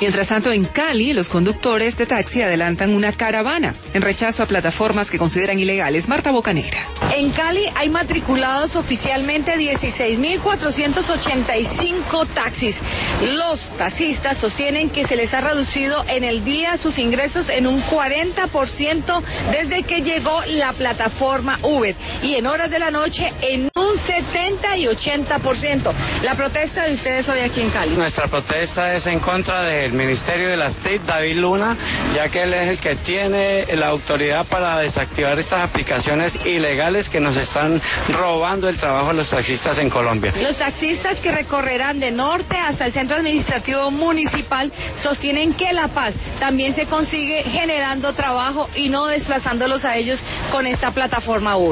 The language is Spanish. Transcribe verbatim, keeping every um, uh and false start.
Mientras tanto, en Cali, los conductores de taxi adelantan una caravana en rechazo a plataformas que consideran ilegales. Marta Bocanegra. En Cali hay matriculados oficialmente dieciséis mil cuatrocientos ochenta y cinco taxis. Los taxistas sostienen que se les ha reducido en el día sus ingresos en un cuarenta por ciento desde que llegó la plataforma Uber y en horas de la noche en un setenta y ochenta por ciento. La protesta de ustedes hoy aquí en Cali. Nuestra protesta es en contra del Ministerio de las T I C, David Luna, ya que él es el que tiene la autoridad para desactivar estas aplicaciones ilegales que nos están robando el trabajo a los taxistas en Colombia. Los taxistas que recorrerán de norte hasta el centro administrativo municipal sostienen que la paz también se consigue generando trabajo y no desplazándolos a ellos con esta plataforma Uber.